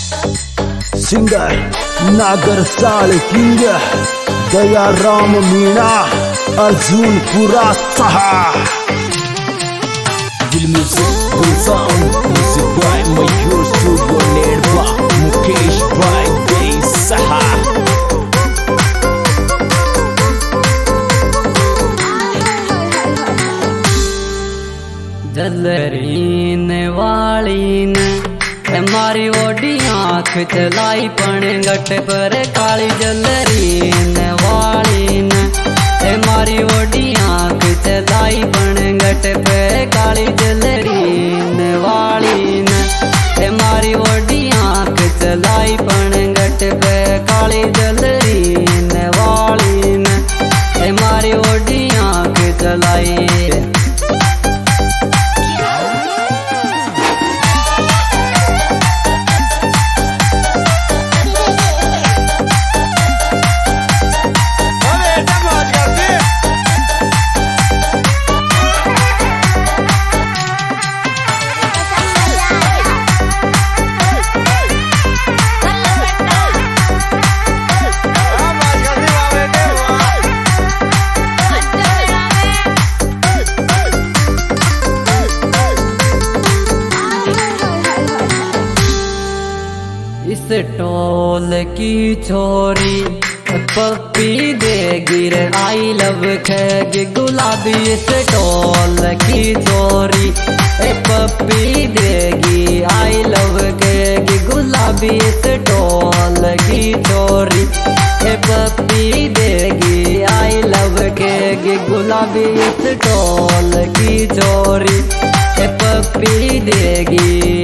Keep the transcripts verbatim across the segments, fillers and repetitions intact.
Singer नागर साल king दया राम मीणा अर्जुन पुरा सहा दिल music full sound music by Mayur studio नेड़बा मुकेश बाय दे सहा जलरीन वालीन मारी ओडी आँख चलाई पण गट पर काली जलरीन वालीन मारी ओडी आँख चलाई पण गट पे काली जलरीन वालीन मारी ओडी आँख चलाई पण गट पे काली जलरीन वालीन मारी ओडी आँख चलाई टोल की छोरी पप्पी दे गिर आई लव खैग गुलाबी इस टोल की छोरी पप्पी देगी आई लव खैग गुलाबी इस टोल की छोरी पप्पी देगी आई लव खैग गुलाबी इस टोल की छोरी पप्पी देगी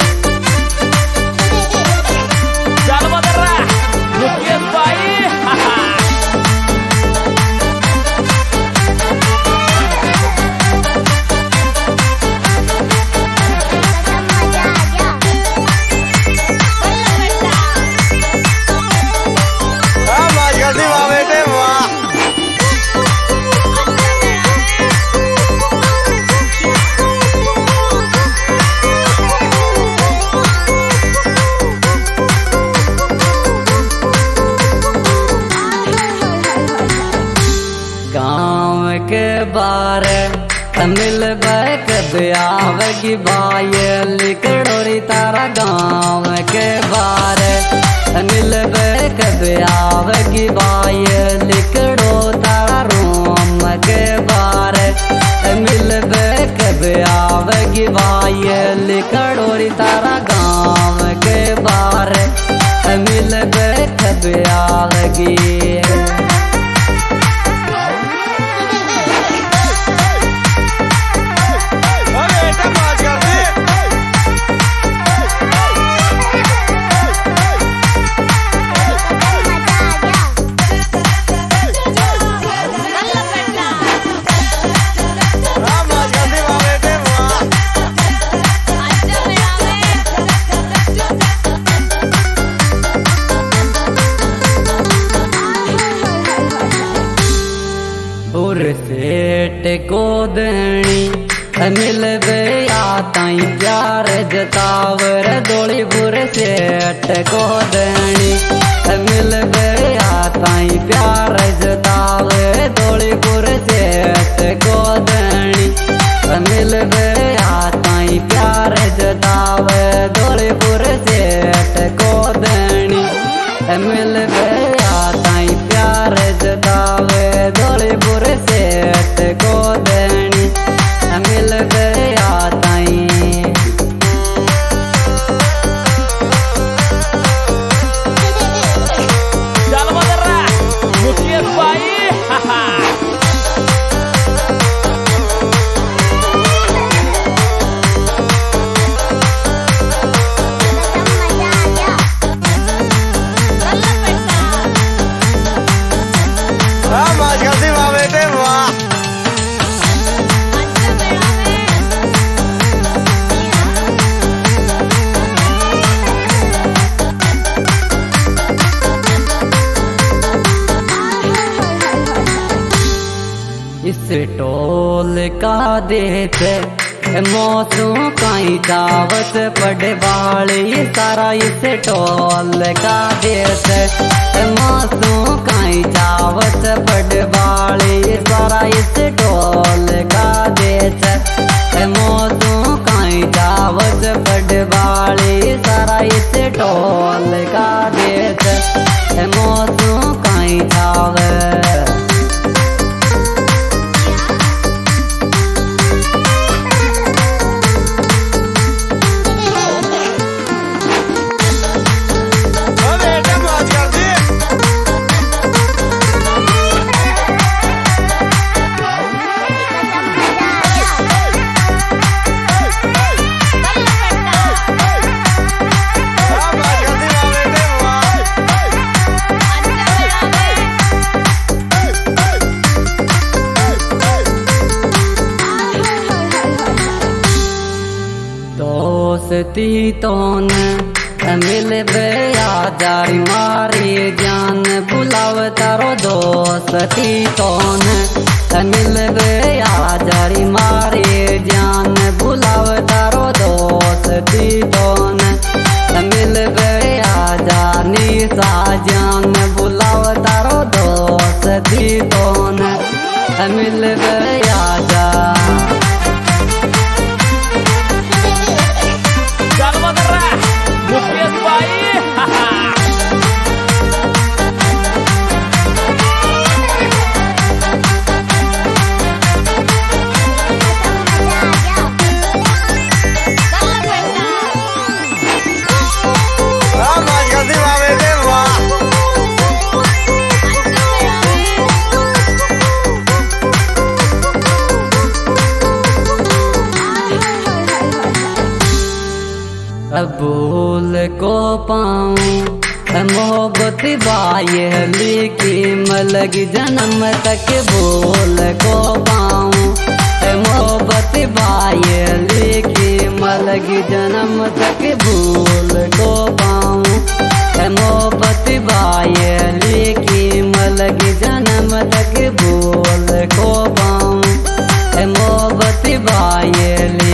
के बारे मिल कब आवेगी बाय लिकड़ोरी तारा गाँव के बारे मिल कब आवेगी बाय लिकड़ो तारा रोम के बारे मिल कब आवेगी बाय लिकड़ोरी तारा गाँव के बारे मिल कब आवेगी सेठ को देनी मिल गया ताई प्यार जतावर दोली बुर सेठ को देनी मिल गया ताई प्यार जतावर दोली बुर सेठ को देनी मिल गया ताई प्यार जतावर दोली बुर सेठ को देनी मिल गया ताई प्यार जतावर दोली बुर सेठ को देनी मिल गया ताई चल मदरा मुकेश भाई इस टोल का देते मौसू कहीं दावत पड़े वाली सारा इस टोल का देश मौसू कहीं दावत पड़े वाली सारा इस टोल का देश मौसू कहीं दावत पड़े वाली सारा इस टोल का देश मौसू कहीं दावत दोस्ती तोन मिल बया जारी मारी जान बुलाव तारो दोस्ती तोन मिल बया जारी मारी जान बुलाव तारो दोस्ती तोन मिल बया जानी सा जान बुलाव तारो दोस्ती तोन मिल बया जा मुकेश भाई भूल को पाऊं मोहब्बत बायली की मलगी जन्म तक भूल को पाऊं मोहब्बत बायली की मलगी जन्म तक भूल को पाऊं मोहब्बत बायली की मलगी जन्म तक भूल को पाऊं मोहब्बत बायली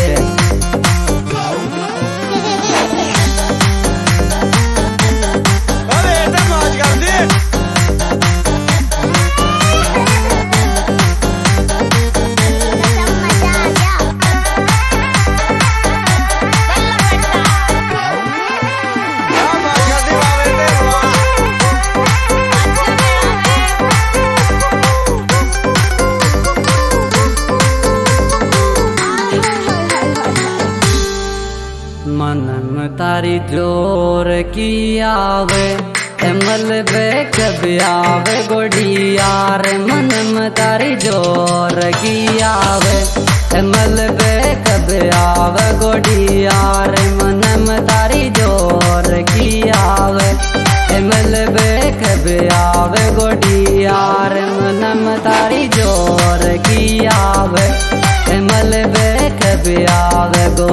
मनम तारी जोर की आवे मलबे कभी आवे गोडियार मनम तारी जोर की आवे मलबे कभी आवे गोडियार मनम तारी जोर की आवे मलबे कभी आवे गोडियार मनम तारी जोर की आवे मलबे कभी आवे गो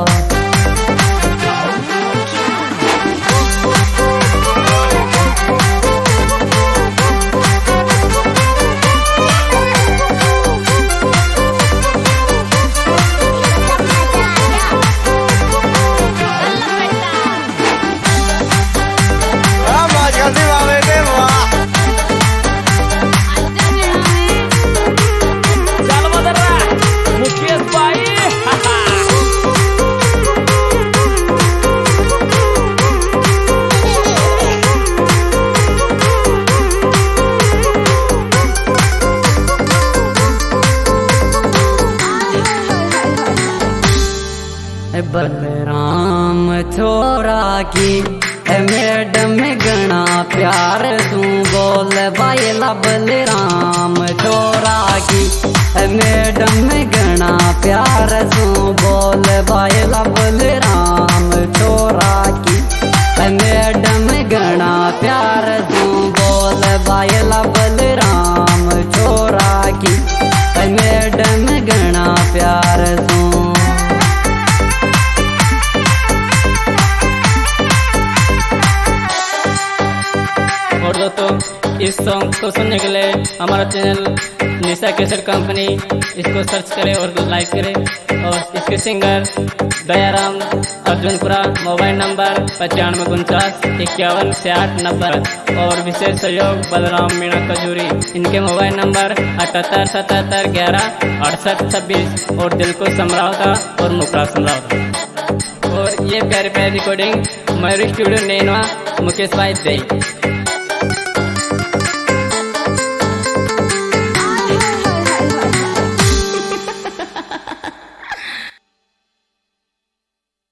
मुकेश भाई बलराम छोरा की मैडम गणा प्यार तू बोल बायला बलराम छोरा की मैडम गणा प्यार तू बोल बायला बलराम छोरा की मैडम गणा प्यार तू बोल बायला बलराम छोरा की मैडम गणा प्यार तू और दोस्तों इस सॉन्ग को सुनने के लिए हमारा चैनल निशा कैसेट कंपनी इसको सर्च करें और लाइक करें। और इसके singer Dayaram Arjunpura, mobile number पचानवे उनचास इक्यावन से आठ नब्बे और विशेष सहयोग बलराम मीणा खजूरी। इनके मोबाइल नंबर अठहत्तर सतहत्तर ग्यारह अड़सठ छब्बीस और दिल को समरावता और मुकरा समरावता। और ये प्यारी प्यारी रिकॉर्डिंग मयूरी स्टूडियो नैनवा मुकेश भाई दे।